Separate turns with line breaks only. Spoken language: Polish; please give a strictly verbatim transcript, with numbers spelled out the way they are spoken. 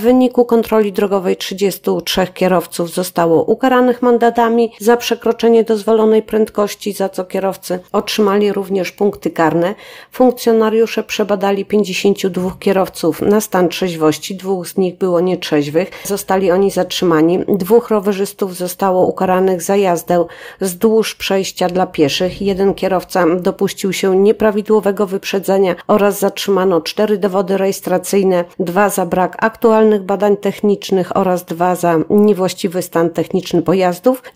W wyniku kontroli drogowej trzydziestu trzech kierowców zostało ukaranych mandatami za przekroczenie dozwolonej prędkości, za co kierowcy otrzymali również punkty karne. Funkcjonariusze przebadali pięćdziesięciu dwóch kierowców na stan trzeźwości, dwóch z nich było nietrzeźwych. Zostali oni zatrzymani. Dwóch rowerzystów zostało ukaranych za jazdę wzdłuż przejścia dla pieszych. Jeden kierowca dopuścił się nieprawidłowego wyprzedzenia oraz zatrzymano cztery dowody rejestracyjne, dwa za brak aktualnych badań technicznych oraz dwa za niewłaściwy stan techniczny pojazdów.